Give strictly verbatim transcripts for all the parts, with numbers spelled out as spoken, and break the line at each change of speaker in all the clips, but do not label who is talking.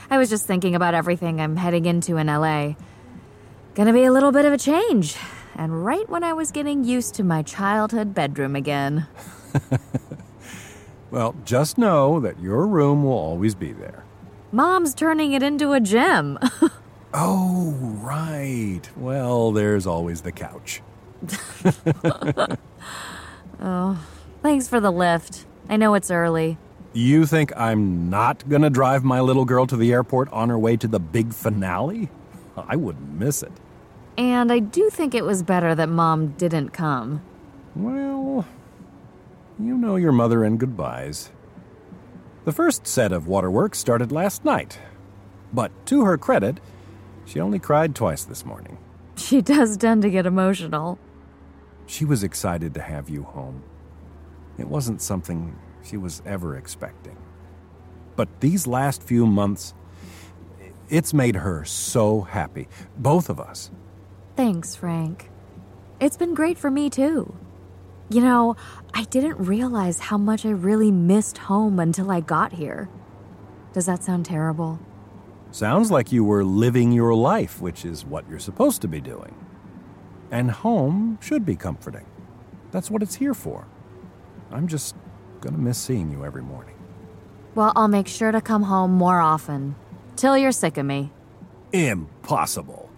I was just thinking about everything I'm heading into in L A. Gonna be a little bit of a change. And right when I was getting used to my childhood bedroom again.
Well, just know that your room will always be there.
Mom's turning it into a gym.
Oh, right. Well, there's always the couch.
Oh, thanks for the lift. I know it's early.
You think I'm not gonna drive my little girl to the airport on her way to the big finale? I wouldn't miss it.
And I do think it was better that Mom didn't come.
Well, you know your mother and goodbyes. The first set of waterworks started last night. But to her credit, she only cried twice this morning.
She does tend to get emotional.
She was excited to have you home. It wasn't something she was ever expecting. But these last few months, it's made her so happy. Both of us.
Thanks, Frank. It's been great for me, too. You know, I didn't realize how much I really missed home until I got here. Does that sound terrible?
Sounds like you were living your life, which is what you're supposed to be doing. And home should be comforting. That's what it's here for. I'm just gonna miss seeing you every morning.
Well, I'll make sure to come home more often. Till you're sick of me.
Impossible.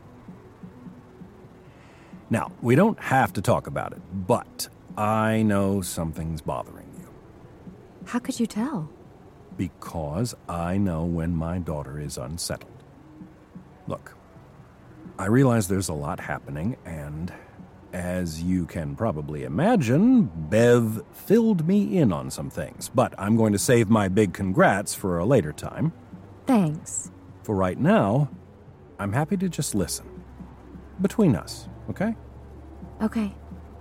Now, we don't have to talk about it, but I know something's bothering you.
How could you tell?
Because I know when my daughter is unsettled. Look, I realize there's a lot happening, and as you can probably imagine, Bev filled me in on some things, but I'm going to save my big congrats for a later time.
Thanks.
For right now, I'm happy to just listen. Between us, okay?
Okay.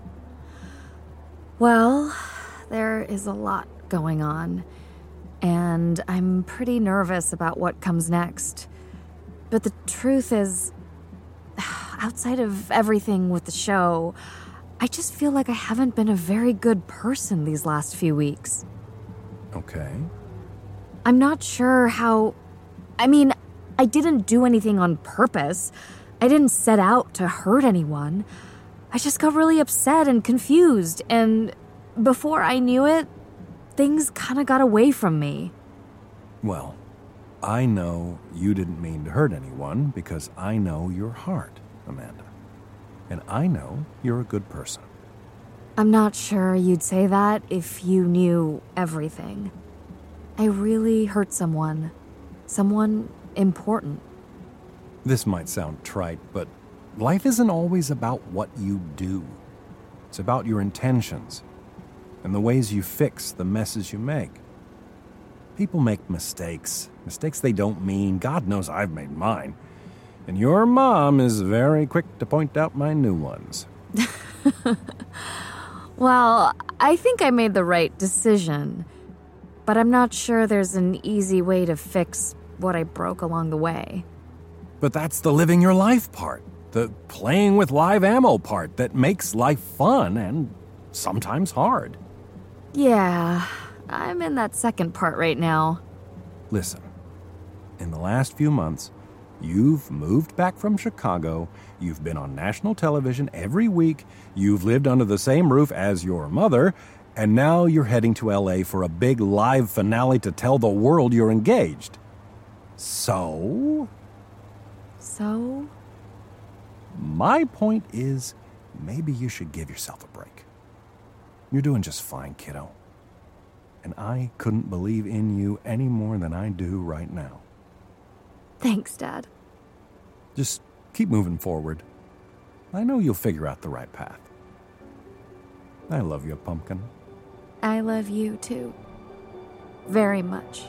Well, there is a lot going on, and I'm pretty nervous about what comes next. But the truth is, outside of everything with the show, I just feel like I haven't been a very good person these last few weeks.
Okay.
I'm not sure how... I mean, I didn't do anything on purpose. I didn't set out to hurt anyone. I just got really upset and confused, and before I knew it, things kind of got away from me.
Well, I know you didn't mean to hurt anyone because I know your heart, Amanda. And I know you're a good person.
I'm not sure you'd say that if you knew everything. I really hurt someone. Someone important.
This might sound trite, but life isn't always about what you do. It's about your intentions and the ways you fix the messes you make. People make mistakes, mistakes they don't mean. God knows I've made mine. And your mom is very quick to point out my new ones.
Well, I think I made the right decision, but I'm not sure there's an easy way to fix what I broke along the way.
But that's the living your life part, the playing with live ammo part that makes life fun and sometimes hard.
Yeah, I'm in that second part right now.
Listen, in the last few months, you've moved back from Chicago, you've been on national television every week, you've lived under the same roof as your mother, and now you're heading to L A for a big live finale to tell the world you're engaged. So?
So?
My point is, maybe you should give yourself a break. You're doing just fine, kiddo. And I couldn't believe in you any more than I do right now.
Thanks, Dad.
Just keep moving forward. I know you'll figure out the right path. I love you, Pumpkin.
I love you, too. Very much.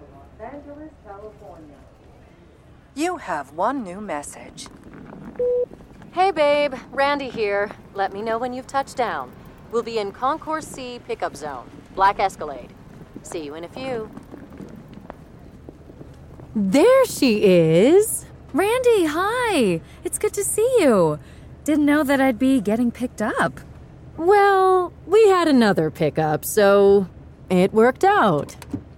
You have one new message. Hey, babe. Randy here. Let me know when you've touched down. We'll be in Concourse C pickup zone. Black Escalade. See you in a few. There she is.
Randy, hi. It's good to see you. Didn't know that I'd be getting picked up.
Well, we had another pickup, so it worked out.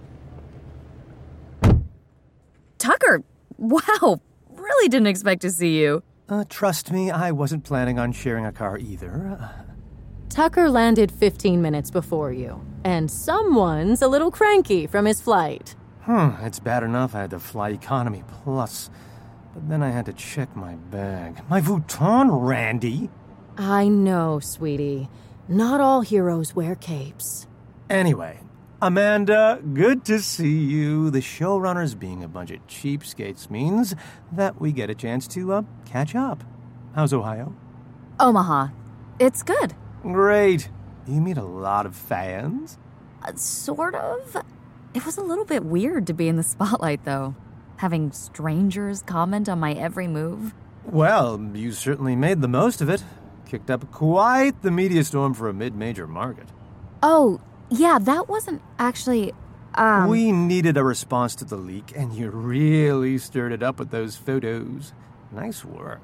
Tucker, wow. Really didn't expect to see you.
Uh, trust me, I wasn't planning on sharing a car either.
Tucker landed fifteen minutes before you, and someone's a little cranky from his flight.
Hmm, it's bad enough I had to fly economy plus, but then I had to check my bag. My Vuitton, Randy!
I know, sweetie. Not all heroes wear capes.
Anyway, Amanda, good to see you. The showrunners being a bunch of cheapskates means that we get a chance to, uh, catch up. How's Ohio?
Omaha. It's good.
Great. You meet a lot of fans?
Uh, sort of. It was a little bit weird to be in the spotlight, though. Having strangers comment on my every move.
Well, you certainly made the most of it. Kicked up quite the media storm for a mid-major market.
Oh, yeah, that wasn't actually, um...
We needed a response to the leak, and you really stirred it up with those photos. Nice work.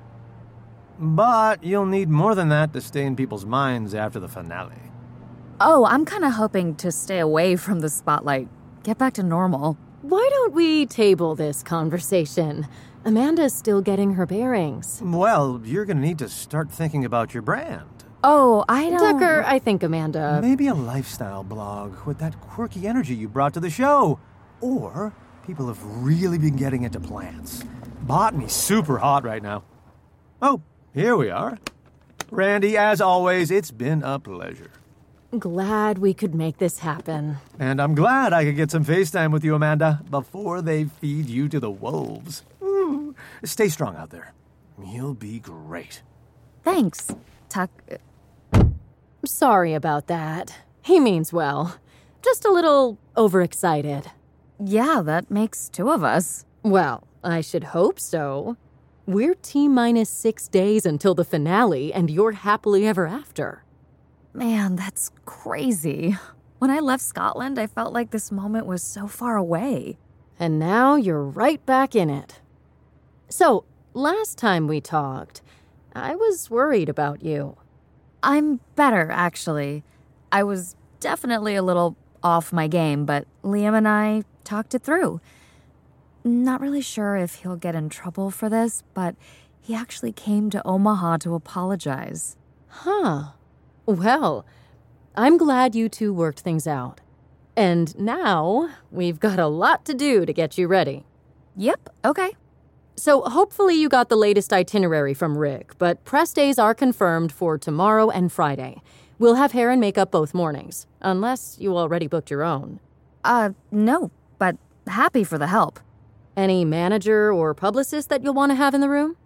But you'll need more than that to stay in people's minds after the finale.
Oh, I'm kind of hoping to stay away from the spotlight. Get back to normal.
Why don't we table this conversation? Amanda's still getting her bearings.
Well, you're going to need to start thinking about your brand.
Oh, I don't...
Tucker, I think Amanda...
Maybe a lifestyle blog with that quirky energy you brought to the show. Or people have really been getting into plants. Botany's super hot right now. Oh, here we are. Randy, as always, it's been a pleasure.
Glad we could make this happen.
And I'm glad I could get some FaceTime with you, Amanda, before they feed you to the wolves. Ooh. Stay strong out there. You'll be great.
Thanks, Tuck...
Sorry about that. He means well. Just a little overexcited.
Yeah, that makes two of us.
Well, I should hope so. We're T-minus six days until the finale, and you're happily ever after.
Man, that's crazy. When I left Scotland, I felt like this moment was so far away.
And now you're right back in it. So, last time we talked, I was worried about you.
I'm better, actually. I was definitely a little off my game, but Liam and I talked it through. Not really sure if he'll get in trouble for this, but he actually came to Omaha to apologize.
Huh. Well, I'm glad you two worked things out. And now, we've got a lot to do to get you ready.
Yep, okay.
So hopefully you got the latest itinerary from Rick, but press days are confirmed for tomorrow and Friday. We'll have hair and makeup both mornings, unless you already booked your own.
Uh, no, but happy for the help.
Any manager or publicist that you'll want to have in the room?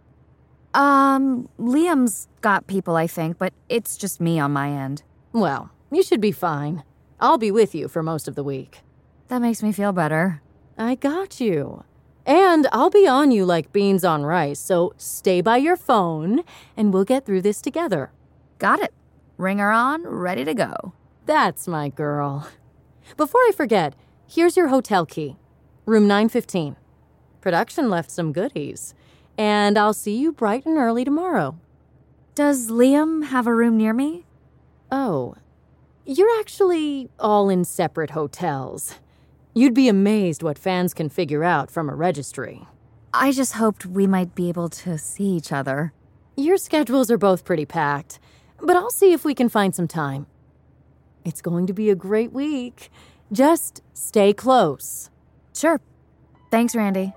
Um, Liam's got people, I think, but it's just me on my end.
Well, you should be fine. I'll be with you for most of the week.
That makes me feel better.
I got you. And I'll be on you like beans on rice, so stay by your phone, and we'll get through this together.
Got it. Ringer on, ready to go.
That's my girl. Before I forget, here's your hotel key. Room nine fifteen. Production left some goodies. And I'll see you bright and early tomorrow.
Does Liam have a room near me?
Oh, you're actually all in separate hotels. You'd be amazed what fans can figure out from a registry.
I just hoped we might be able to see each other.
Your schedules are both pretty packed, but I'll see if we can find some time. It's going to be a great week. Just stay close.
Sure. Thanks, Randy.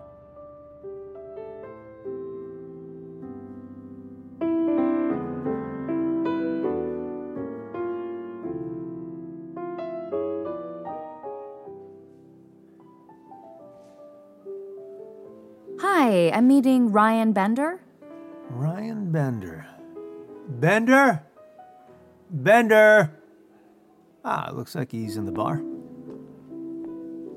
Hi, I'm meeting Ryan Bender.
Ryan Bender. Bender? Bender! Ah, looks like he's in the bar.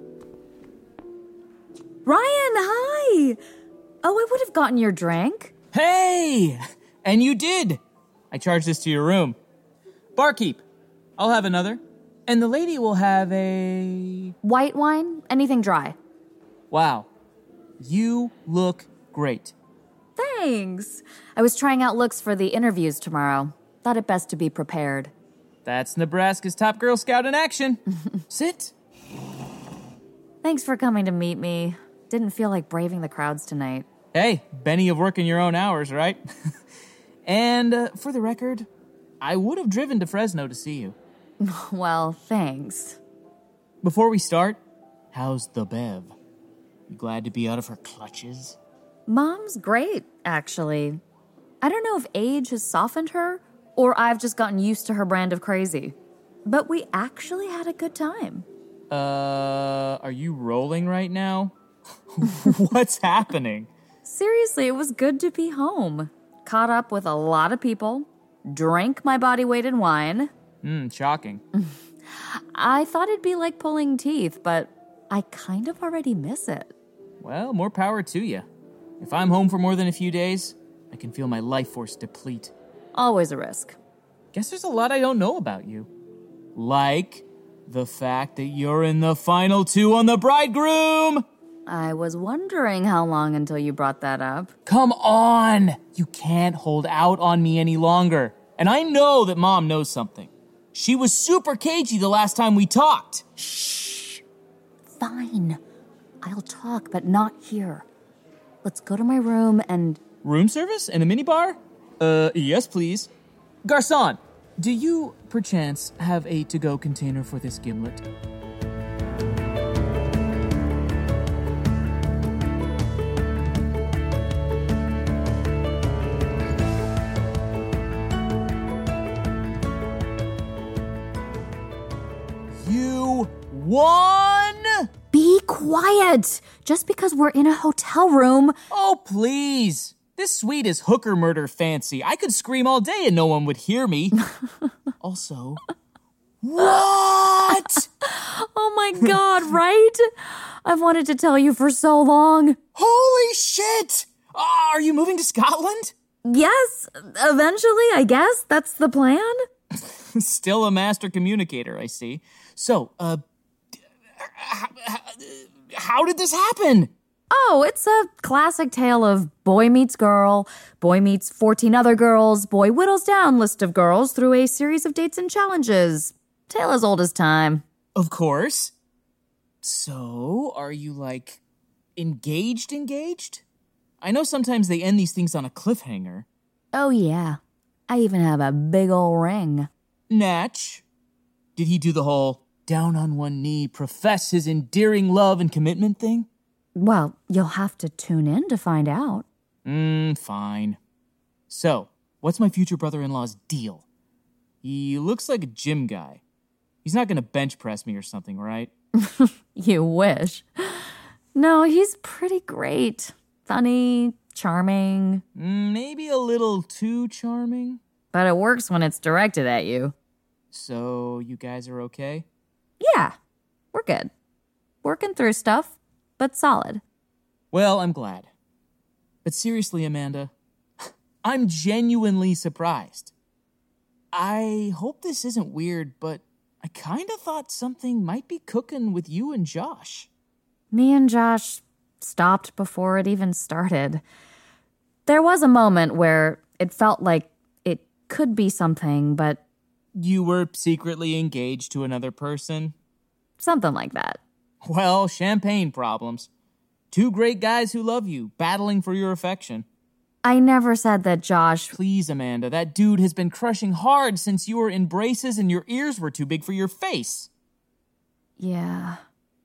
Ryan, hi! Oh, I would have gotten your drink.
Hey! And you did! I charged this to your room. Barkeep, I'll have another. And the lady will have a...
White wine? Anything dry?
Wow. You look great.
Thanks. I was trying out looks for the interviews tomorrow. Thought it best to be prepared.
That's Nebraska's top Girl Scout in action. Sit.
Thanks for coming to meet me. Didn't feel like braving the crowds tonight.
Hey, Benny of working your own hours, right? And uh, for the record, I would have driven to Fresno to see you.
Well, thanks.
Before we start, how's the Bev? You glad to be out of her clutches?
Mom's great, actually. I don't know if age has softened her, or I've just gotten used to her brand of crazy. But we actually had a good time.
Uh, are you rolling right now? What's happening?
Seriously, it was good to be home. Caught up with a lot of people. Drank my body weight in wine.
Hmm, shocking.
I thought it'd be like pulling teeth, but I kind of already miss it.
Well, more power to you. If I'm home for more than a few days, I can feel my life force deplete.
Always a risk.
Guess there's a lot I don't know about you. Like the fact that you're in the final two on The Bridegroom!
I was wondering how long until you brought that up.
Come on! You can't hold out on me any longer. And I know that Mom knows something. She was super cagey the last time we talked.
Shh. Fine. I'll talk, but not here. Let's go to my room and...
Room service and a minibar? Uh, yes, please. Garçon, do you, perchance, have a to-go container for this gimlet? You won!
Be quiet! Just because we're in a hotel room...
Oh, please. This suite is hooker murder fancy. I could scream all day and no one would hear me. Also, what?
Oh my god, right? I've wanted to tell you for so long.
Holy shit! Uh, are you moving to Scotland?
Yes, eventually, I guess. That's the plan.
Still a master communicator, I see. So, uh, how did this happen?
Oh, it's a classic tale of boy meets girl, boy meets fourteen other girls, boy whittles down list of girls through a series of dates and challenges. Tale as old as time.
Of course. So, are you, like, engaged engaged? I know sometimes they end these things on a cliffhanger.
Oh, yeah. I even have a big ol' ring.
Natch, did he do the whole down on one knee, profess his endearing love and commitment thing?
Well, you'll have to tune in to find out.
Mmm, fine. So, what's my future brother-in-law's deal? He looks like a gym guy. He's not gonna bench press me or something, right?
You wish. No, he's pretty great. Funny, charming.
Maybe a little too charming.
But it works when it's directed at you.
So, you guys are okay?
Yeah, we're good. Working through stuff, but solid.
Well, I'm glad. But seriously, Amanda, I'm genuinely surprised. I hope this isn't weird, but I kind of thought something might be cooking with you and Josh.
Me and Josh stopped before it even started. There was a moment where it felt like it could be something, but...
You were secretly engaged to another person?
Something like that.
Well, champagne problems. Two great guys who love you, battling for your affection.
I never said that Josh...
Please, Amanda, that dude has been crushing hard since you were in braces and your ears were too big for your face.
Yeah.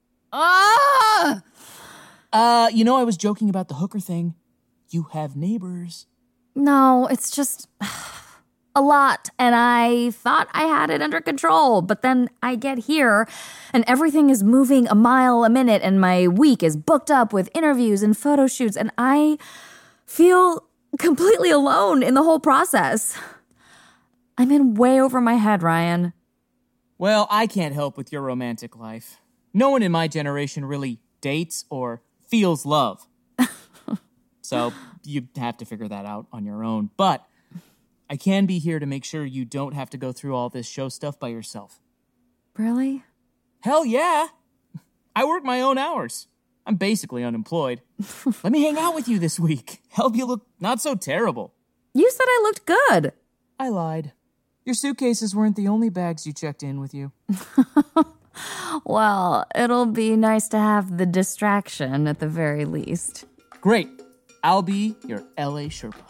Ah! Uh, you know, I was joking about the hooker thing. You have neighbors.
No, it's just... a lot, and I thought I had it under control, but then I get here, and everything is moving a mile a minute, and my week is booked up with interviews and photo shoots, and I feel completely alone in the whole process. I'm in way over my head, Ryan.
Well, I can't help with your romantic life. No one in my generation really dates or feels love. So, you have to figure that out on your own. But I can be here to make sure you don't have to go through all this show stuff by yourself.
Really?
Hell yeah! I work my own hours. I'm basically unemployed. Let me hang out with you this week. Help you look not so terrible.
You said I looked good.
I lied. Your suitcases weren't the only bags you checked in with you.
Well, it'll be nice to have the distraction at the very least.
Great. I'll be your L A Sherpa.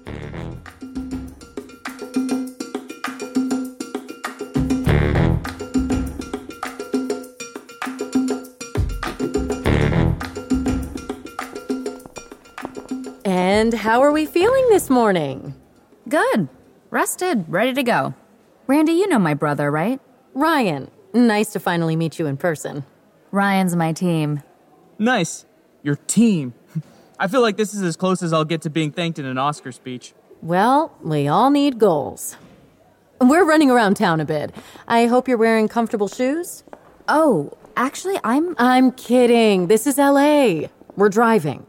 And how are we feeling this morning?
Good. Rested. Ready to go. Randy, you know my brother, right?
Ryan, nice to finally meet you in person.
Ryan's my team.
Nice. Your team. I feel like this is as close as I'll get to being thanked in an Oscar speech.
Well, we all need goals. We're running around town a bit. I hope you're wearing comfortable shoes.
Oh, actually, I'm...
I'm kidding. This is L A. We're driving.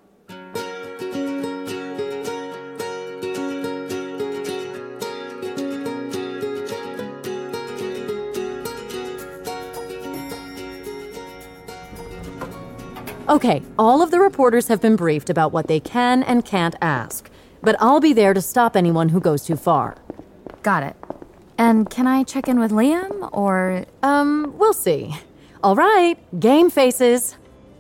Okay, all of the reporters have been briefed about what they can and can't ask, but I'll be there to stop anyone who goes too far.
Got it. And can I check in with Liam, or...
Um, we'll see. All right, game faces.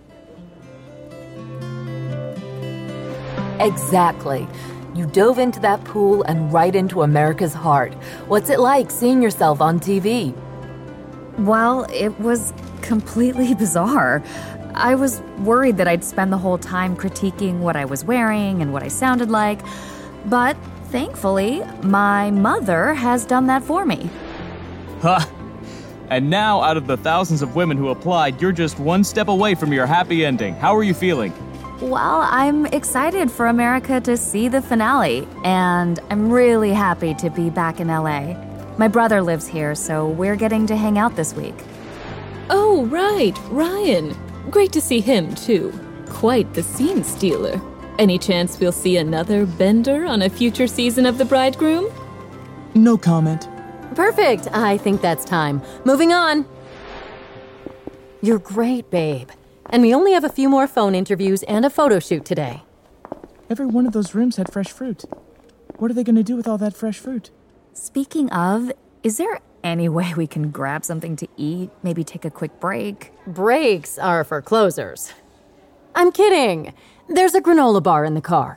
Exactly. You dove into that pool and right into America's heart. What's it like seeing yourself on T V?
Well, it was completely bizarre. I was worried that I'd spend the whole time critiquing what I was wearing and what I sounded like, but thankfully, my mother has done that for me.
Huh. And now, out of the thousands of women who applied, you're just one step away from your happy ending. How are you feeling?
Well, I'm excited for America to see the finale, and I'm really happy to be back in L A. My brother lives here, so we're getting to hang out this week.
Oh, right, Ryan. Great to see him, too. Quite the scene stealer. Any chance we'll see another Bender on a future season of The Bridegroom?
No comment.
Perfect. I think that's time. Moving on. You're great, babe. And we only have a few more phone interviews and a photo shoot today.
Every one of those rooms had fresh fruit. What are they going to do with all that fresh fruit?
Speaking of, is there any way we can grab something to eat? Maybe take a quick break?
Breaks are for closers. I'm kidding. There's a granola bar in the car.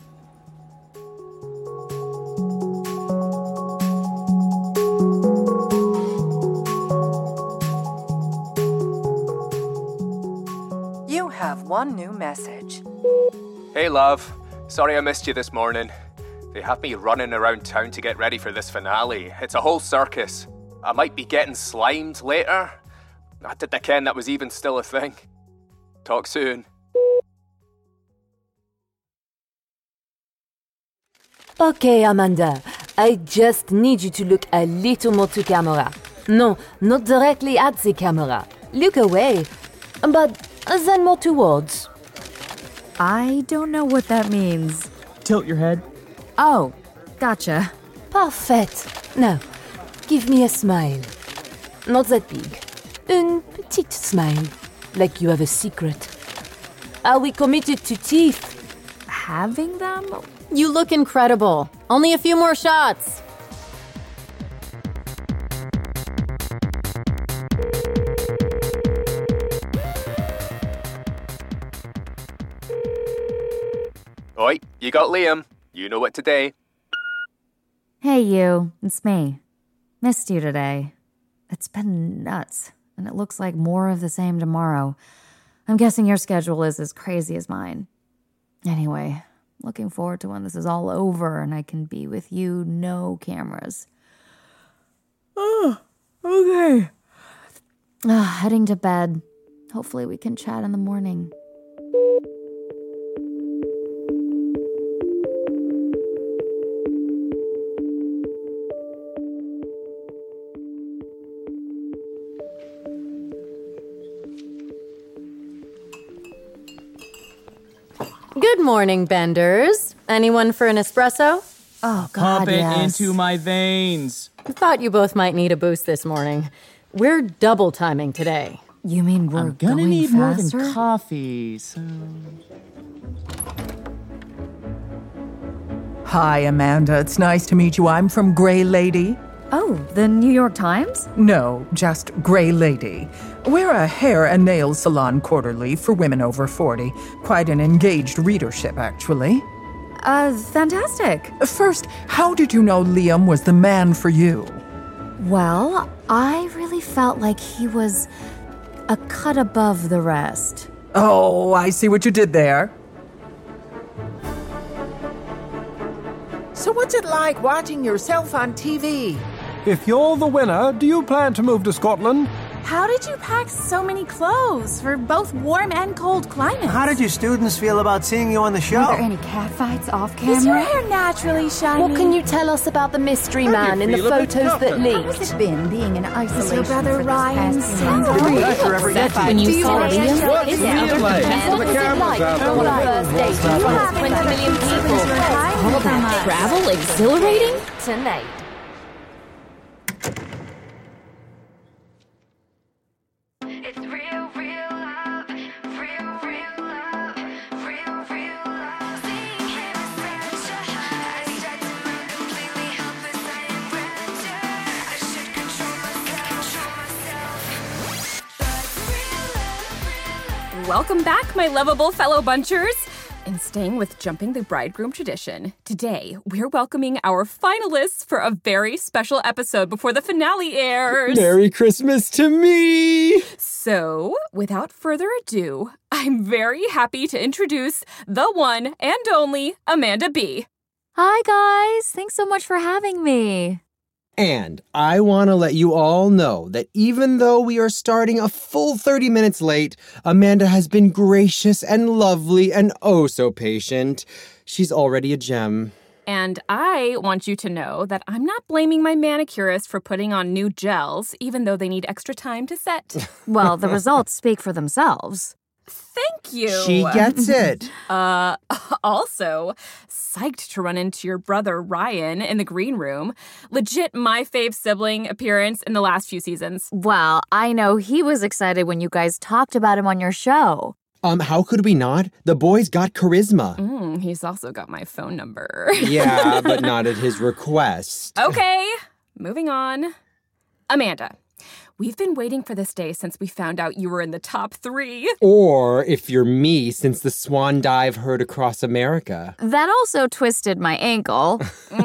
You have one new message.
Hey, love. Sorry I missed you this morning. They have me running around town to get ready for this finale. It's a whole circus. I might be getting slimed later. I did I ken that was even still a thing. Talk soon.
Okay, Amanda. I just need you to look a little more to camera. No, not directly at the camera. Look away. But then more towards.
I don't know what that means.
Tilt your head.
Oh, gotcha.
Parfait. Now, give me a smile. Not that big. Une petite smile. Like you have a secret. Are we committed to teeth?
Having them?
You look incredible. Only a few more shots.
Oi, you got Liam. You know what today.
Hey, you. It's me. Missed you today. It's been nuts, and it looks like more of the same tomorrow. I'm guessing your schedule is as crazy as mine. Anyway, looking forward to when this is all over and I can be with you, no cameras. Oh, okay. Uh, heading to bed. Hopefully we can chat in the morning.
Good morning, Benders. Anyone for an espresso?
Oh, God,
Pump it
yes.
into my veins.
Thought you both might need a boost this morning. We're double timing today.
You mean we're
I'm gonna
going
need
faster?
more than coffee, so...
Hi, Amanda. It's nice to meet you. I'm from Grey Lady.
Oh, the New York Times?
No, just Grey Lady. We're a hair and nail salon quarterly for women over forty. Quite an engaged readership, actually.
Uh, fantastic.
First, how did you know Liam was the man for you?
Well, I really felt like he was a cut above the rest.
Oh, I see what you did there. So what's it like watching yourself on T V?
If you're the winner, do you plan to move to Scotland?
How did you pack so many clothes for both warm and cold climates?
How did your students feel about seeing you on the show?
Were there any catfights off camera? Is your hair naturally shiny?
What can you tell us about the mystery man in the photos that
How has
leaked?
it been being in isolation? Is your brother
for this
Ryan
past
single?
When you saw Liam,
What was it like on the first date in front of twenty million people?
all that travel exhilarating?
Tonight.
Welcome back, my lovable fellow bunchers. And staying with Jumping the Bridegroom tradition, today we're welcoming our finalists for a very special episode before the finale airs.
Merry Christmas to me!
So, without further ado, I'm very happy to introduce the one and only Amanda B.
Hi, guys. Thanks so much for having me.
And I want to let you all know that even though we are starting a full thirty minutes late, Amanda has been gracious and lovely and oh so patient. She's already a gem.
And I want you to know that I'm not blaming my manicurist for putting on new gels, even though they need extra time to set.
Well, the results speak for themselves.
Thank you.
She gets it.
Uh, also, psyched to run into your brother Ryan in the green room. Legit my fave sibling appearance in the last few seasons.
Well, I know he was excited when you guys talked about him on your show.
Um, how could we not? The boy's got charisma.
Mm, he's also got my phone number.
Yeah, but not at his request.
Okay, moving on. Amanda, we've been waiting for this day since we found out you were in the top three.
Or, if you're me, since the swan dive heard across America.
That also twisted my ankle.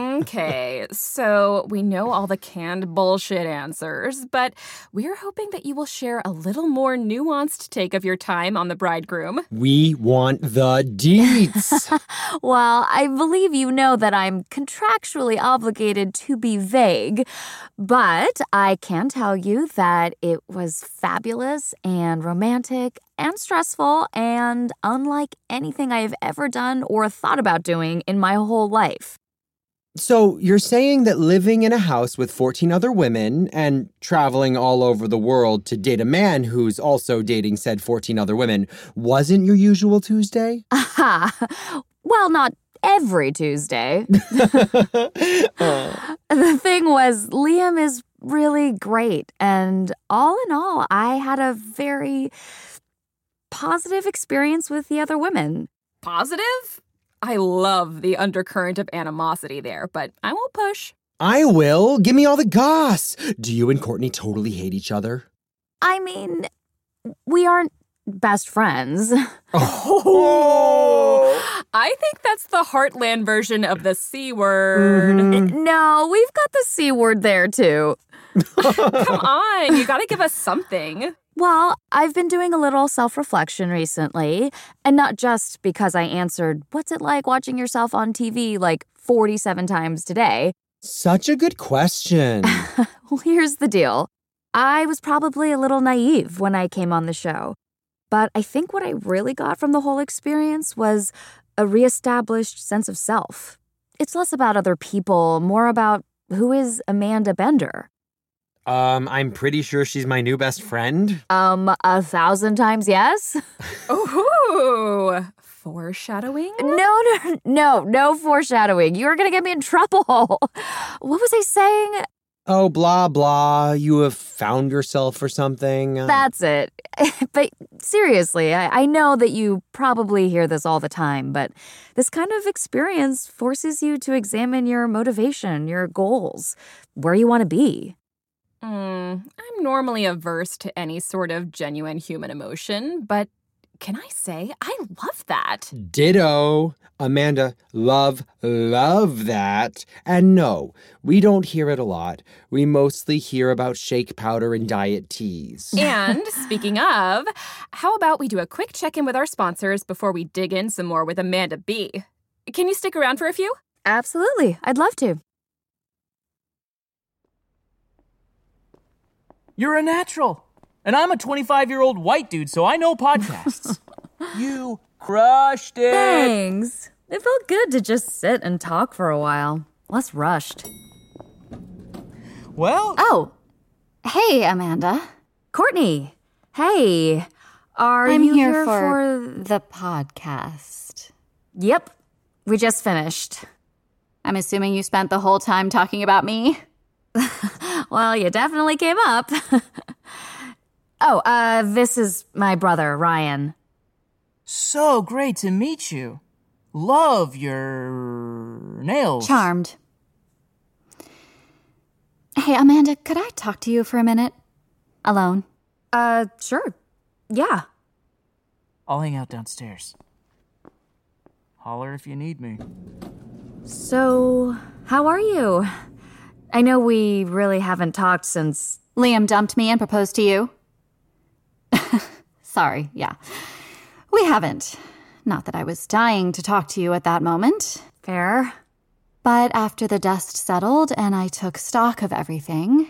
Okay, so we know all the canned bullshit answers, but we're hoping that you will share a little more nuanced take of your time on the bridegroom.
We want the deets.
Well, I believe you know that I'm contractually obligated to be vague, but I can tell you that it was fabulous and romantic and stressful and unlike anything I have ever done or thought about doing in my whole life.
So you're saying that living in a house with fourteen other women and traveling all over the world to date a man who's also dating said fourteen other women wasn't your usual Tuesday?
Aha. Well, not every Tuesday.
uh.
The thing was, Liam is really great. And all in all, I had a very positive experience with the other women.
Positive? I love the undercurrent of animosity there, but I won't push.
I will. Give me all the goss. Do you and Courtney totally hate each other?
I mean, we aren't best friends.
Oh. I think that's the Heartland version of the C word.
Mm-hmm. No, we've got the C word there too.
Come on, you gotta give us something.
Well, I've been doing a little self-reflection recently, and not just because I answered, what's it like watching yourself on T V like forty-seven times today?
Such a good question.
Well, here's the deal. I was probably a little naive when I came on the show, but I think what I really got from the whole experience was a reestablished sense of self. It's less about other people, more about who is Amanda Bender.
Um, I'm pretty sure she's my new best friend.
Um, a thousand times yes.
Ooh, foreshadowing?
No, no, no, no foreshadowing. You're gonna get me in trouble. What was I saying?
Oh, blah, blah. You have found yourself or something.
That's it. But seriously, I, I know that you probably hear this all the time, but this kind of experience forces you to examine your motivation, your goals, where you want to be.
Mm, I'm normally averse to any sort of genuine human emotion, but can I say I love that?
Ditto. Amanda, love, love that. And no, we don't hear it a lot. We mostly hear about shake powder and diet teas.
And speaking of, how about we do a quick check-in with our sponsors before we dig in some more with Amanda B? Can you stick around for a few?
Absolutely. I'd love to.
You're a natural. And I'm a twenty-five-year-old white dude, so I know podcasts. You crushed it.
Thanks. It felt good to just sit and talk for a while. Less rushed.
Well...
Oh. Hey, Amanda.
Courtney. Hey. Are
I'm
you
here,
here
for,
for...
the podcast.
Yep. We just finished.
I'm assuming you spent the whole time talking about me?
Well, you definitely came up. Oh, uh, this is my brother, Ryan.
So great to meet you. Love your nails.
Charmed. Hey, Amanda, could I talk to you for a minute? Alone?
Uh, sure. Yeah.
I'll hang out downstairs. Holler if you need me.
So, how are you? I know we really haven't talked since...
Liam dumped me and proposed to you. Sorry, yeah. We haven't. Not that I was dying to talk to you at that moment.
Fair.
But after the dust settled and I took stock of everything,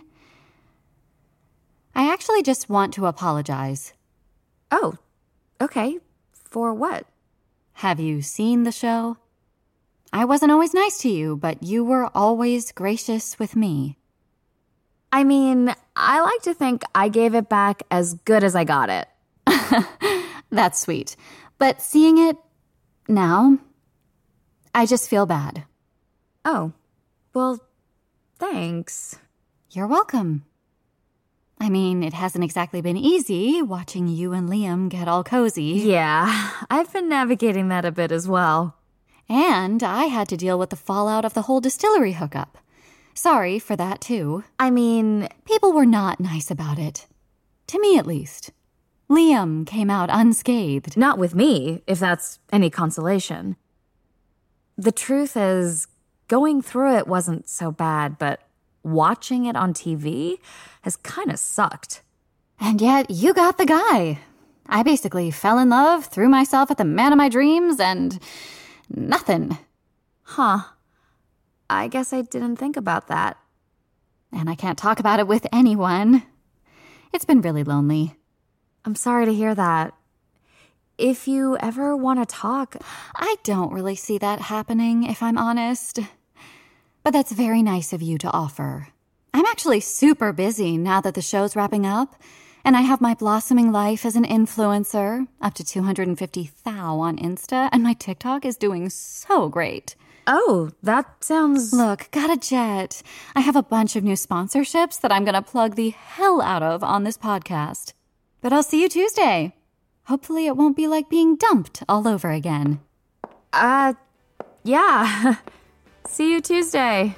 I actually just want to apologize.
Oh, okay. For what?
Have you seen the show? I wasn't always nice to you, but you were always gracious with me.
I mean, I like to think I gave it back as good as I got it.
That's sweet. But seeing it now, I just feel bad.
Oh, well, thanks.
You're welcome. I mean, it hasn't exactly been easy watching you and Liam get all cozy.
Yeah, I've been navigating that a bit as well.
And I had to deal with the fallout of the whole distillery hookup. Sorry for that, too.
I mean,
people were not nice about it. To me, at least. Liam came out unscathed.
Not with me, if that's any consolation. The truth is, going through it wasn't so bad, but watching it on T V has kind of sucked.
And yet, you got the guy. I basically fell in love, threw myself at the man of my dreams, and nothing.
Huh. I guess I didn't think about that.
And I can't talk about it with anyone. It's been really lonely.
I'm sorry to hear that. If you ever want to talk...
I don't really see that happening, if I'm honest. But that's very nice of you to offer. I'm actually super busy now that the show's wrapping up, and I have my blossoming life as an influencer, up to two hundred fifty thousand on Insta, and my TikTok is doing so great.
Oh, that sounds...
Look, got a jet. I have a bunch of new sponsorships that I'm going to plug the hell out of on this podcast. But I'll see you Tuesday. Hopefully it won't be like being dumped all over again.
Uh, yeah. See you Tuesday.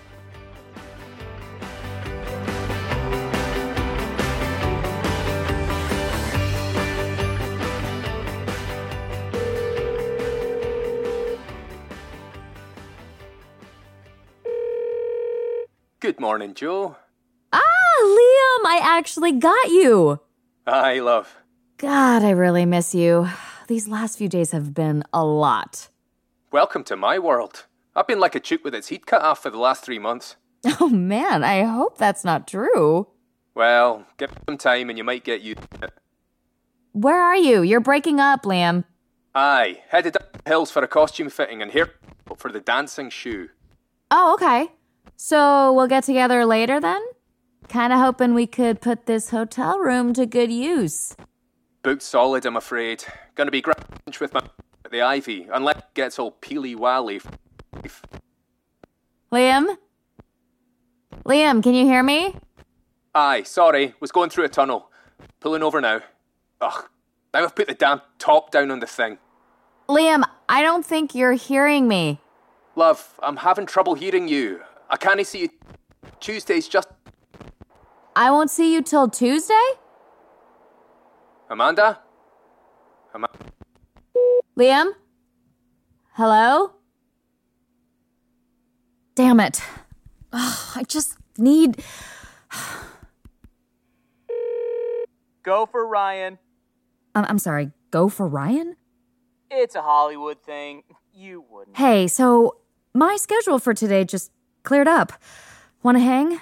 Good morning, Joe.
Ah, Liam, I actually got you.
Hi, love.
God, I really miss you. These last few days have been a lot.
Welcome to my world. I've been like a chook with its heat cut off for the last three months.
Oh man, I hope that's not true.
Well, give it some time and you might get used to it.
Where are you? You're breaking up, Liam.
Aye, headed up the hills for a costume fitting and here for the dancing shoe.
Oh, okay. So we'll get together later then? Kinda hoping we could put this hotel room to good use.
Booked solid, I'm afraid. Gonna be grunch with my... at the Ivy, unless it gets all peely-wally.
Liam? Liam, can you hear me?
Aye, sorry, was going through a tunnel. Pulling over now. Ugh, now I've put the damn top down on the thing.
Liam, I don't think you're hearing me.
Love, I'm having trouble hearing you. I can't see you. Tuesday's just...
I won't see you till Tuesday?
Amanda? Ama-
Liam? Hello? Damn it. Ugh, I just need...
Go for Ryan.
I'm, I'm sorry, go for Ryan?
It's a Hollywood thing. You wouldn't.
Hey, so my schedule for today just cleared up. Wanna hang?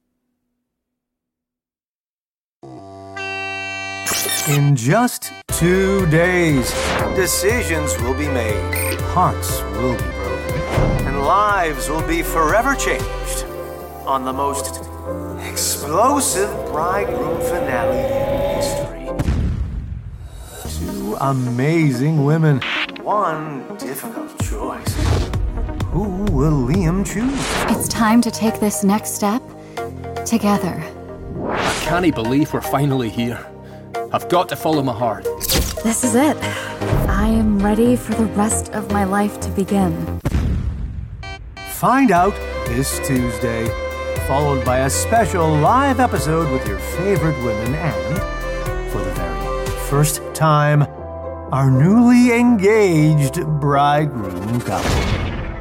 In just two days, decisions will be made, hearts will be broken, and lives will be forever changed on the most explosive bridegroom finale in history. Two amazing women, one difficult choice. Who will Liam choose?
It's time to take this next step together.
I can't believe we're finally here. I've got to follow my heart.
This is it. I am ready for the rest of my life to begin.
Find out this Tuesday, followed by a special live episode with your favorite women and, for the very first time, our newly engaged bridegroom couple.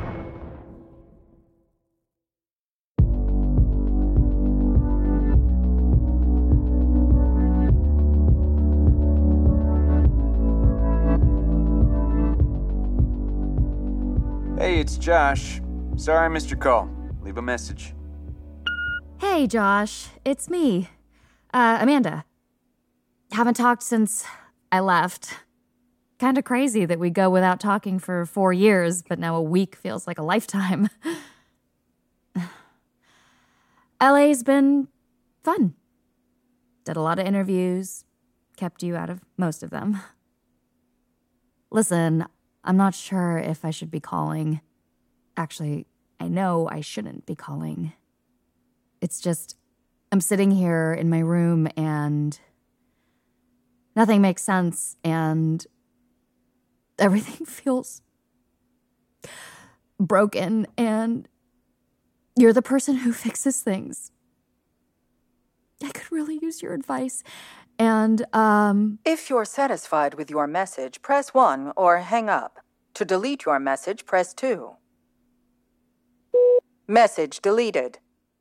Hey, it's Josh. Sorry I missed your call. Leave a message.
Hey, Josh. It's me. Uh, Amanda. Haven't talked since I left. Kinda crazy that we go without talking for four years, but now a week feels like a lifetime. L A's been fun. Did a lot of interviews. Kept you out of most of them. Listen, I'm not sure if I should be calling. Actually, I know I shouldn't be calling. It's just, I'm sitting here in my room and nothing makes sense and everything feels broken and you're the person who fixes things. I could really use your advice. And, um...
If you're satisfied with your message, press one or hang up. To delete your message, press two. Message deleted.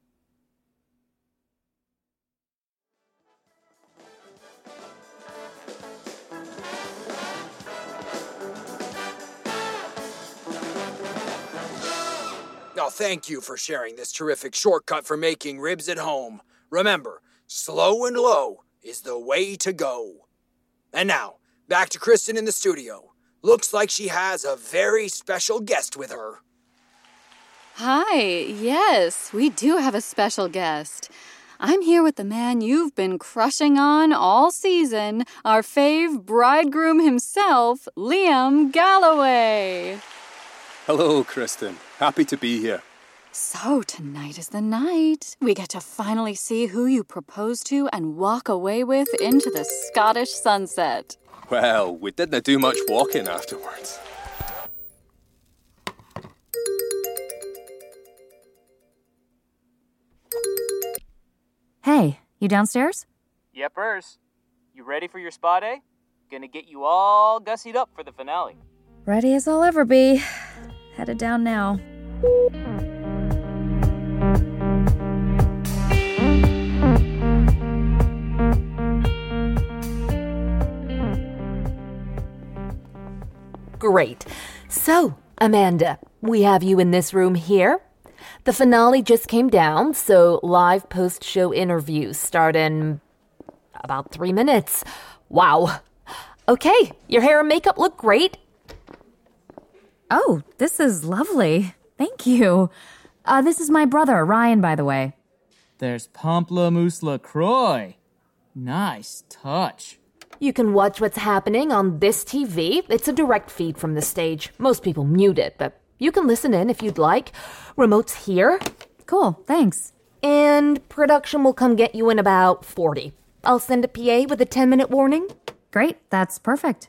Oh, thank you for sharing this terrific shortcut for making ribs at home. Remember, slow and low is the way to go. And now, back to Kristen in the studio. Looks like she has a very special guest with her.
Hi, yes, we do have a special guest. I'm here with the man you've been crushing on all season, our fave bridegroom himself, Liam Galloway.
Hello, Kristen. Happy to be here.
So tonight is the night. We get to finally see who you propose to and walk away with into the Scottish sunset.
Well, we didn't do much walking afterwards.
Hey, you downstairs?
Yepers. You ready for your spa day? Gonna get you all gussied up for the finale.
Ready as I'll ever be. Headed down now.
Great. So, Amanda, we have you in this room here. The finale just came down, so live post-show interviews start in about three minutes. Wow. Okay, your hair and makeup look great.
Oh, this is lovely. Thank you. Uh, this is my brother, Ryan, by the way.
There's Pamplemousse LaCroix. Nice touch.
You can watch what's happening on this T V. It's a direct feed from the stage. Most people mute it, but you can listen in if you'd like. Remote's here.
Cool, thanks.
And production will come get you in about forty. I'll send a P A with a ten-minute warning.
Great, that's perfect.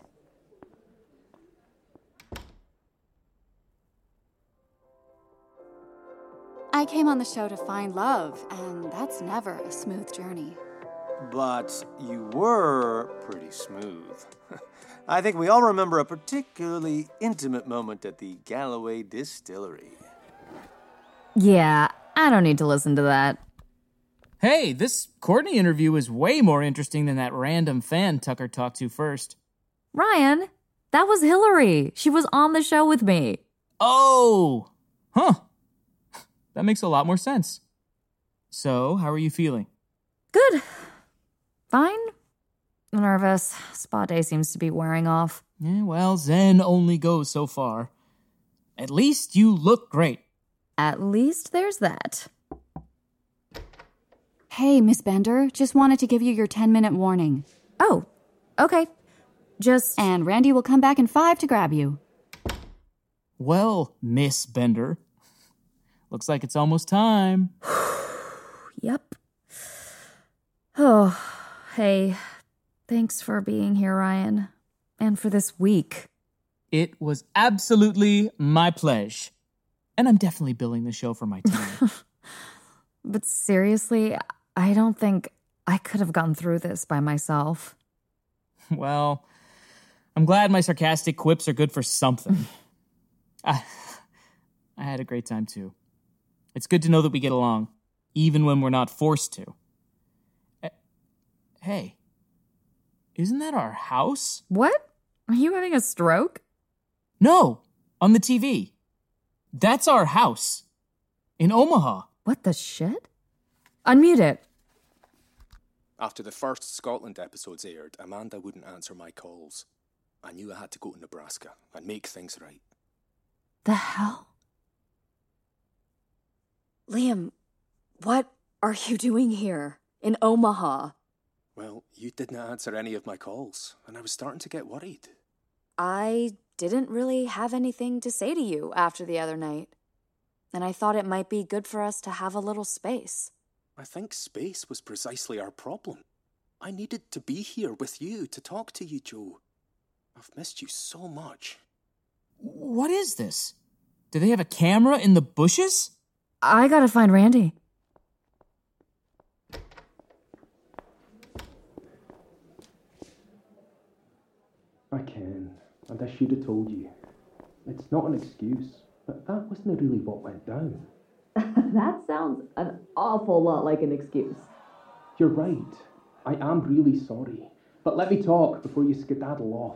I came on the show to find love, and that's never a smooth journey.
But you were pretty smooth. I think we all remember a particularly intimate moment at the Galloway Distillery.
Yeah, I don't need to listen to that.
Hey, this Courtney interview is way more interesting than that random fan Tucker talked to first.
Ryan, that was Hillary. She was on the show with me.
Oh! Huh. That makes a lot more sense. So, how are you feeling?
Good. Fine. Nervous. Spa day seems to be wearing off.
Yeah, well, Zen only goes so far. At least you look great.
At least there's that.
Hey, Miss Bender, just wanted to give you your ten-minute warning.
Oh, okay. Just...
And Randy will come back in five to grab you.
Well, Miss Bender, looks like it's almost time.
Yep. Oh, hey, thanks for being here, Ryan. And for this week.
It was absolutely my pleasure. And I'm definitely billing the show for my time.
But seriously, I don't think I could have gone through this by myself.
Well, I'm glad my sarcastic quips are good for something. I, I had a great time, too. It's good to know that we get along, even when we're not forced to. Uh, hey, isn't that our house?
What? Are you having a stroke?
No, on the T V. That's our house. In Omaha.
What the shit? Unmute it.
After the first Scotland episodes aired, Amanda wouldn't answer my calls. I knew I had to go to Nebraska and make things right.
The hell?
Liam, what are you doing here in Omaha?
Well, you didn't answer any of my calls, and I was starting to get worried.
I didn't really have anything to say to you after the other night. And I thought it might be good for us to have a little space.
I think space was precisely our problem. I needed to be here with you to talk to you, Joe. I've missed you so much.
What is this? Do they have a camera in the bushes?
I gotta find Randy.
I can, and I should have told you. It's not an excuse, but that wasn't really what went down.
That sounds an awful lot like an excuse.
You're right. I am really sorry. But let me talk before you skedaddle off.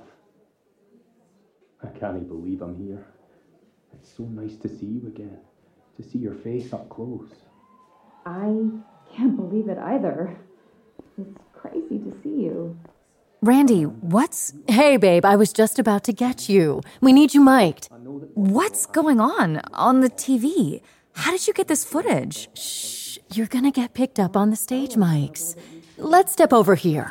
I can't believe I'm here. It's so nice to see you again. To see your face up close.
I can't believe it either. It's crazy to see you.
Randy, what's...
Hey, babe, I was just about to get you. We need you mic'd.
What's going on on the T V? How did you get this footage?
Shh, you're gonna get picked up on the stage mics. Let's step over here.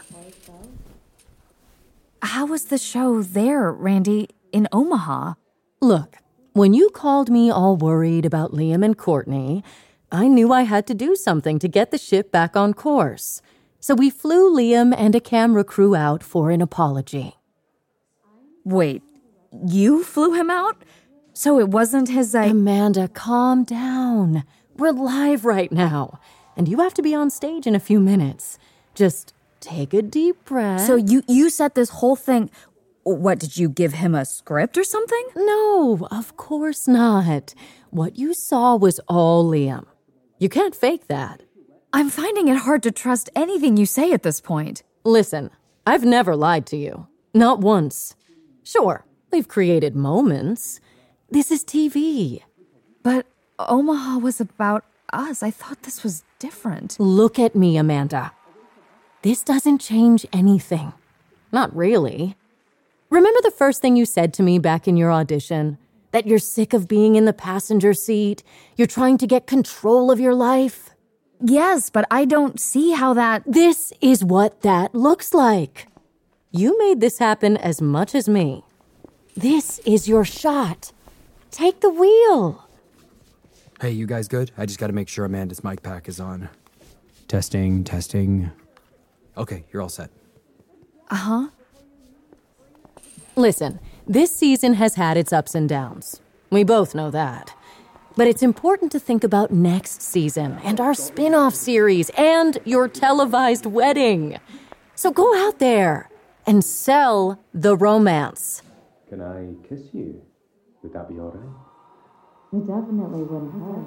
How was the show there, Randy, in Omaha?
Look, when you called me all worried about Liam and Courtney, I knew I had to do something to get the ship back on course. So we flew Liam and a camera crew out for an apology.
Wait, you flew him out? So it wasn't his... I-
Amanda, calm down. We're live right now, and you have to be on stage in a few minutes. Just take a deep breath.
So you, you set this whole thing... What, did you give him a script or something?
No, of course not. What you saw was all Liam. You can't fake that.
I'm finding it hard to trust anything you say at this point.
Listen, I've never lied to you. Not once. Sure, we've created moments. This is T V.
But Omaha was about us. I thought this was different.
Look at me, Amanda. This doesn't change anything. Not really. Remember the first thing you said to me back in your audition? That you're sick of being in the passenger seat? You're trying to get control of your life?
Yes, but I don't see how that...
This is what that looks like. You made this happen as much as me. This is your shot. Take the wheel.
Hey, you guys good? I just gotta make sure Amanda's mic pack is on. Testing, testing. Okay, you're all set.
Uh-huh. Listen, this season has had its ups and downs. We both know that. But it's important to think about next season and our spin-off series and your televised wedding. So go out there and sell the romance.
Can I kiss you? Would that be all right?
It definitely wouldn't hurt.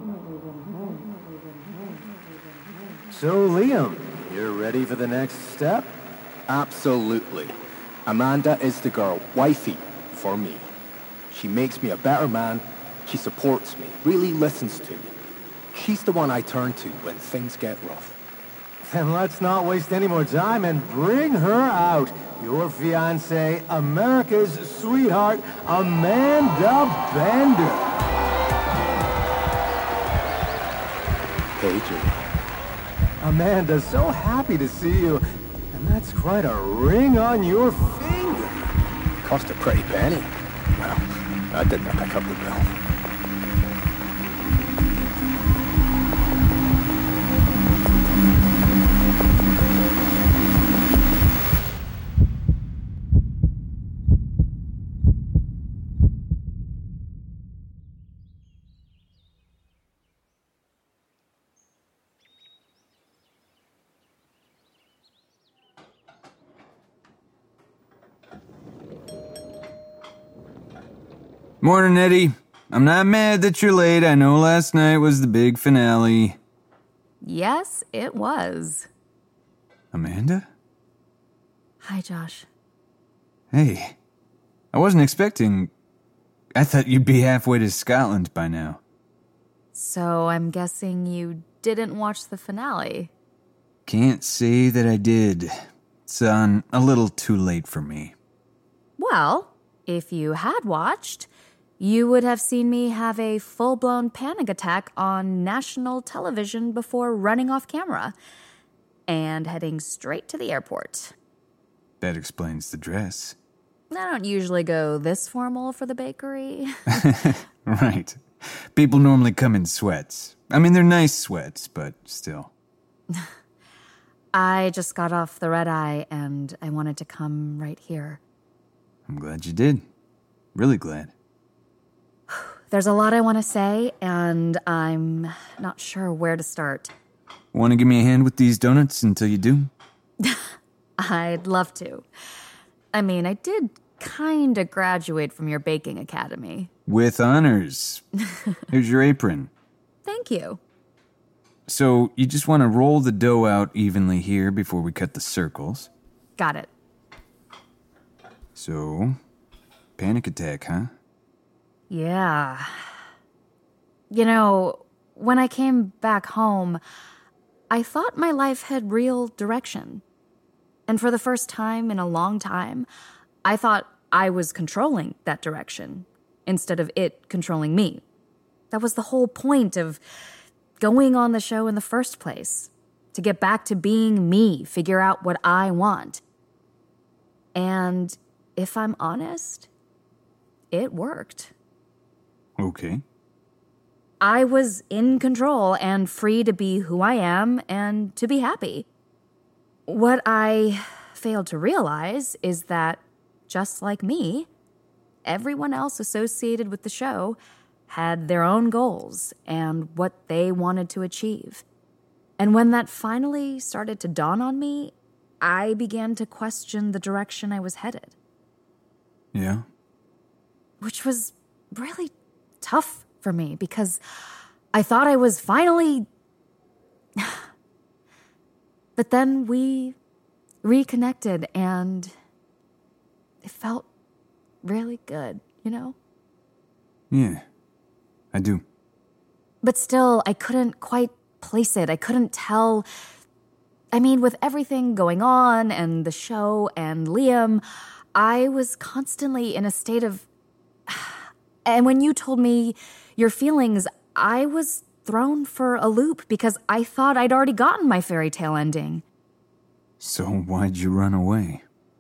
So, Liam, you're ready for the next step?
Absolutely. Amanda is the girl, wifey, for me. She makes me a better man. She supports me, really listens to me. She's the one I turn to when things get rough.
Then let's not waste any more time and bring her out. Your fiancée, America's sweetheart, Amanda Bender.
Hey, Jim.
Amanda, so happy to see you. And that's quite a ring on your finger.
Cost a pretty penny. Well, I didn't pick up the bill.
Morning, Eddie. I'm not mad that you're late. I know last night was the big finale.
Yes, it was.
Amanda?
Hi, Josh.
Hey. I wasn't expecting... I thought you'd be halfway to Scotland by now.
So I'm guessing you didn't watch the finale?
Can't say that I did. It's on a little too late for me.
Well, if you had watched... you would have seen me have a full-blown panic attack on national television before running off camera and heading straight to the airport.
That explains the dress.
I don't usually go this formal for the bakery.
Right. People normally come in sweats. I mean, they're nice sweats, but still.
I just got off the red-eye and I wanted to come right here.
I'm glad you did. Really glad.
There's a lot I want to say, and I'm not sure where to start.
Want to give me a hand with these donuts until you do?
I'd love to. I mean, I did kind of graduate from your baking academy.
With honors. Here's your apron.
Thank you.
So, you just want to roll the dough out evenly here before we cut the circles.
Got it.
So, panic attack, huh?
Yeah. You know, when I came back home, I thought my life had real direction. And for the first time in a long time, I thought I was controlling that direction instead of it controlling me. That was the whole point of going on the show in the first place, to get back to being me, figure out what I want. And if I'm honest, it worked.
Okay.
I was in control and free to be who I am and to be happy. What I failed to realize is that, just like me, everyone else associated with the show had their own goals and what they wanted to achieve. And when that finally started to dawn on me, I began to question the direction I was headed.
Yeah?
Which was really tough for me because I thought I was finally... But then we reconnected and it felt really good, you know?
Yeah, I do.
But still, I couldn't quite place it. I couldn't tell... I mean, with everything going on and the show and Liam, I was constantly in a state of... And when you told me your feelings, I was thrown for a loop because I thought I'd already gotten my fairy tale ending.
So why'd you run away?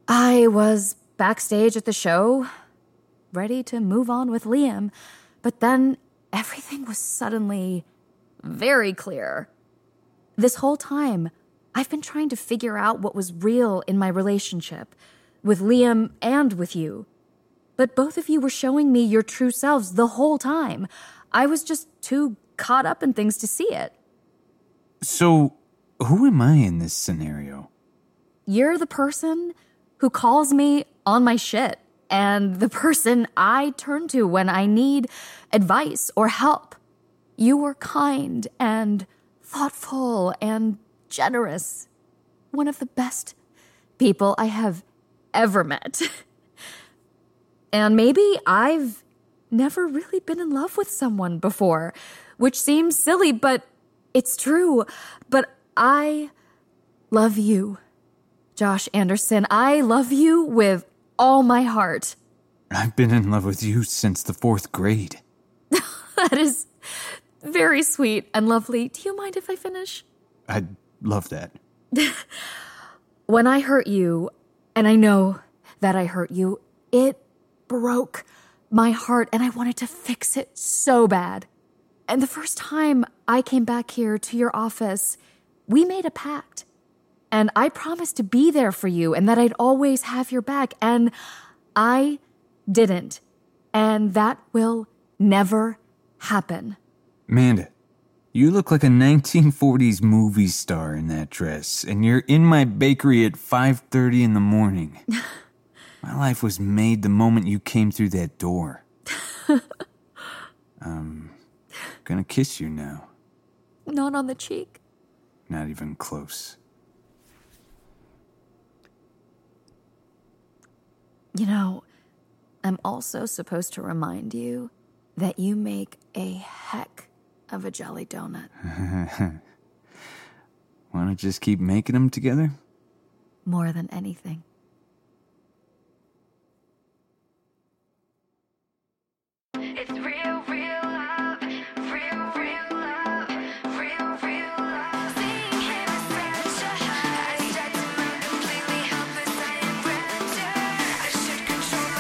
I was backstage at the show, ready to move on with Liam, but then everything was suddenly very clear. This whole time, I've been trying to figure out what was real in my relationship, with Liam and with you. But both of you were showing me your true selves the whole time. I was just too caught up in things to see it.
So, who am I in this scenario?
You're the person who calls me on my shit, and the person I turn to when I need advice or help. You were kind and thoughtful and generous. One of the best people I have ever met. And maybe I've never really been in love with someone before, which seems silly, but it's true. But I love you, Josh Anderson. I love you with all my heart.
I've been in love with you since the fourth grade.
That is very sweet and lovely. Do you mind if I finish?
I'd love that.
When I hurt you, and I know that I hurt you, it broke my heart, and I wanted to fix it so bad. And the first time I came back here to your office, we made a pact. And I promised to be there for you and that I'd always have your back. And I didn't. And that will never happen.
Amanda, you look like a nineteen forties movie star in that dress, and you're in my bakery at five thirty in the morning. My life was made the moment you came through that door. I'm gonna kiss you now.
Not on the cheek.
Not even close.
You know, I'm also supposed to remind you that you make a heck of a jelly donut.
Wanna just keep making them together?
More than anything.
It's real, real love. Real, real love. Real, real love. Seeing him as such a high. I start to move completely helpless. I am raptured. I should control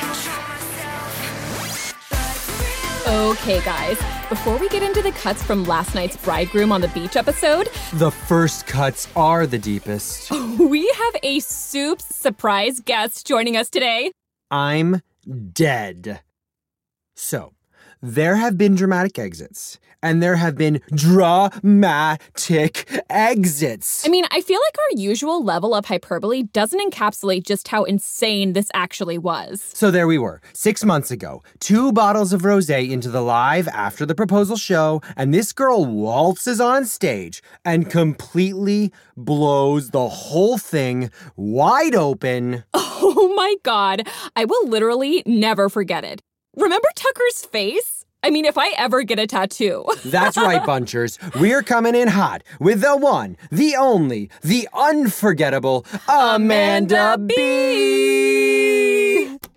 myself. Control myself.
Okay, guys. Before we get into the cuts from last night's Bridegroom on the Beach episode,
the first cuts are the deepest.
We have a Soups surprise guest joining us today.
I'm dead. So, there have been dramatic exits, and there have been dramatic exits.
I mean, I feel like our usual level of hyperbole doesn't encapsulate just how insane this actually was.
So there we were, six months ago, two bottles of rosé into the live after the proposal show, and this girl waltzes on stage and completely blows the whole thing wide open.
Oh my God, I will literally never forget it. Remember Tucker's face? I mean, if I ever get a tattoo.
That's right, Bunchers. We're coming in hot with the one, the only, the unforgettable Amanda, Amanda B.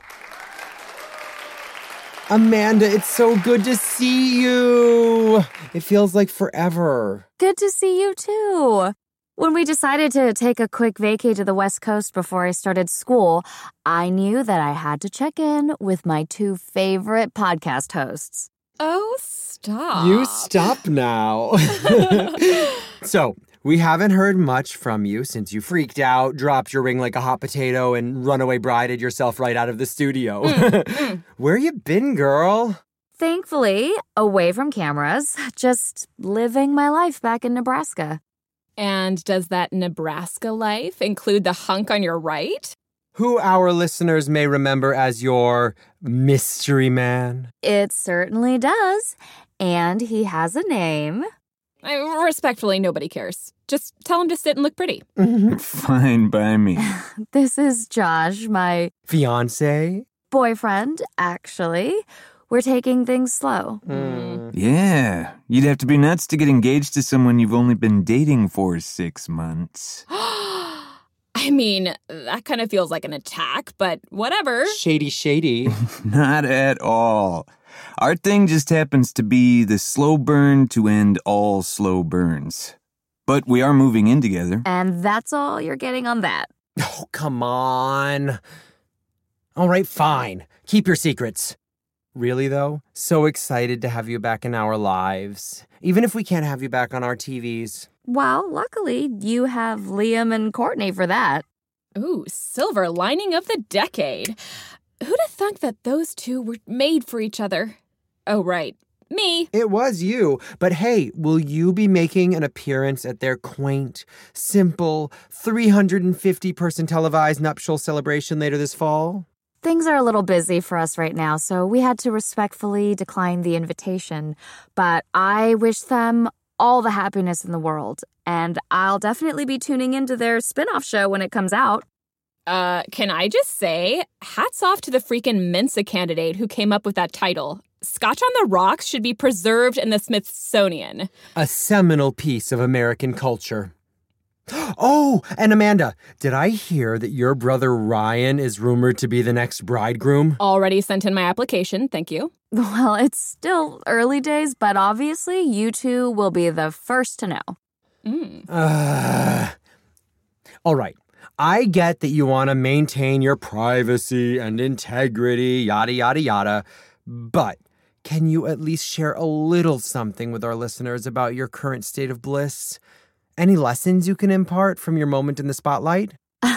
Amanda, it's so good to see you. It feels like forever.
Good to see you, too. When we decided to take a quick vacay to the West Coast before I started school, I knew that I had to check in with my two favorite podcast hosts.
Oh, stop.
You stop now. So, we haven't heard much from you since you freaked out, dropped your ring like a hot potato, and runaway brided yourself right out of the studio. Mm, mm. Where you been, girl?
Thankfully, away from cameras, just living my life back in Nebraska.
And does that Nebraska life include the hunk on your right?
Who our listeners may remember as your mystery man.
It certainly does. And he has a name.
I, respectfully, nobody cares. Just tell him to sit and look pretty.
Mm-hmm.
Fine by me.
This is Josh, my...
fiancé?
Boyfriend, actually. We're taking things slow.
Mm.
Yeah, you'd have to be nuts to get engaged to someone you've only been dating for six months.
I mean, that kind of feels like an attack, but whatever.
Shady, shady.
Not at all. Our thing just happens to be the slow burn to end all slow burns. But we are moving in together.
And that's all you're getting on that.
Oh, come on. All right, fine. Keep your secrets. Really, though? So excited to have you back in our lives. Even if we can't have you back on our T Vs.
Well, luckily, you have Liam and Courtney for that.
Ooh, silver lining of the decade. Who'd have thunk that those two were made for each other? Oh, right. Me.
It was you. But hey, will you be making an appearance at their quaint, simple, three hundred fifty person televised nuptial celebration later this fall?
Things are a little busy for us right now, so we had to respectfully decline the invitation. But I wish them all the happiness in the world, and I'll definitely be tuning into their spin-off show when it comes out.
Uh, can I just say, hats off to the freaking Mensa candidate who came up with that title. Scotch on the Rocks should be preserved in the Smithsonian.
A seminal piece of American culture. Oh, and Amanda, did I hear that your brother Ryan is rumored to be the next bridegroom?
Already sent in my application, thank you.
Well, it's still early days, but obviously you two will be the first to know.
Mm.
Uh, all right. I get that you want to maintain your privacy and integrity, yada, yada, yada. But can you at least share a little something with our listeners about your current state of bliss? Any lessons you can impart from your moment in the spotlight?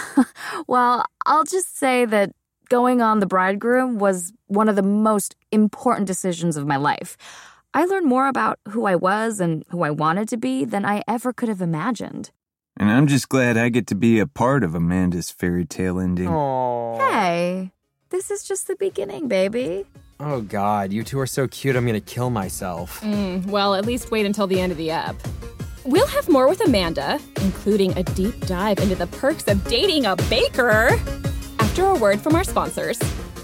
Well, I'll just say that going on The Bridegroom was one of the most important decisions of my life. I learned more about who I was and who I wanted to be than I ever could have imagined.
And I'm just glad I get to be a part of Amanda's fairy tale ending.
Aww.
Hey, this is just the beginning, baby.
Oh, God, you two are so cute, I'm going to kill myself.
Mm, well, at least wait until the end of the ep. We'll have more with Amanda, including a deep dive into the perks of dating a baker, after a word from our sponsors.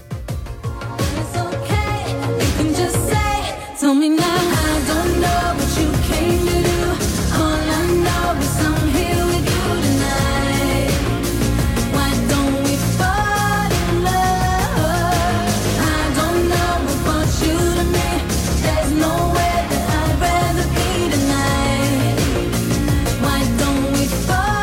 It's okay, you can just say, tell me now, I don't know what you came to do. All I know is I'm here with you tonight. Why don't we fall in love? I don't know what brought you to me. There's nowhere that I'd rather be tonight. Why don't we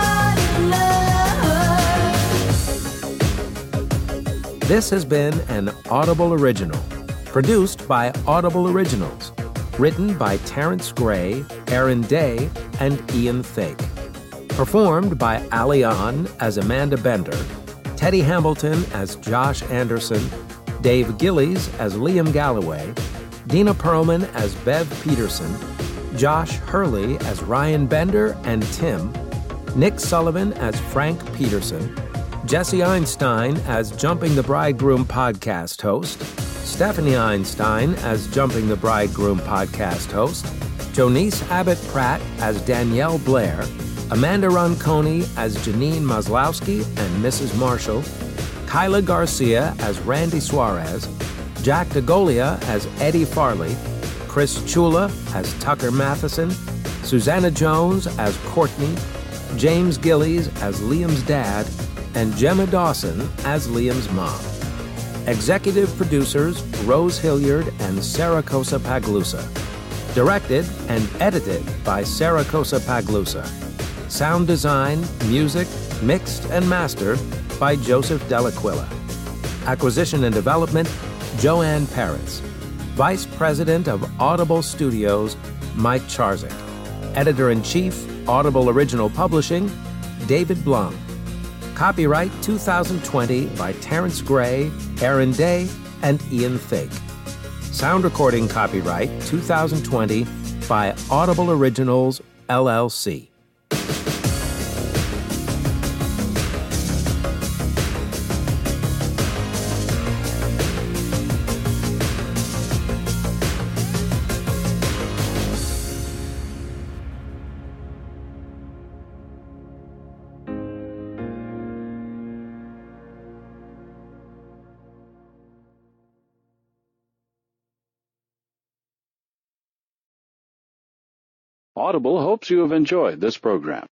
fall in love?
This has been an Audible Original, produced by Audible Originals, written by Terrence Gray, Aaron Day, and Ian Thake. Performed by Ali Ahn as Amanda Bender, Teddy Hamilton as Josh Anderson, Dave Gillies as Liam Galloway, Dina Perlman as Bev Peterson, Josh Hurley as Ryan Bender and Tim, Nick Sullivan as Frank Peterson, Jesse Einstein as Jumping the Bridegroom podcast host, Stephanie Einstein as Jumping the Bridegroom podcast host, Jonice Abbott-Pratt as Danielle Blair, Amanda Ronconi as Janine Maslowski and Missus Marshall, Kyla Garcia as Randy Suarez, Jack DeGolia as Eddie Farley, Chris Chula as Tucker Matheson, Susanna Jones as Courtney, James Gillies as Liam's dad, and Gemma Dawson as Liam's mom. Executive producers Rose Hilliard and Sarah Cosa Paglusa. Directed and edited by Sarah Cosa Paglusa. Sound design, music, mixed and mastered by Joseph Delaquila. Acquisition and development, Joanne Paris. Vice President of Audible Studios, Mike Charzik. Editor-in-Chief, Audible Original Publishing, David Blum. Copyright two thousand twenty by Terrence Gray, Aaron Day, and Ian Thake. Sound recording copyright two thousand twenty by Audible Originals, L L C.
Audible hopes you have enjoyed this program.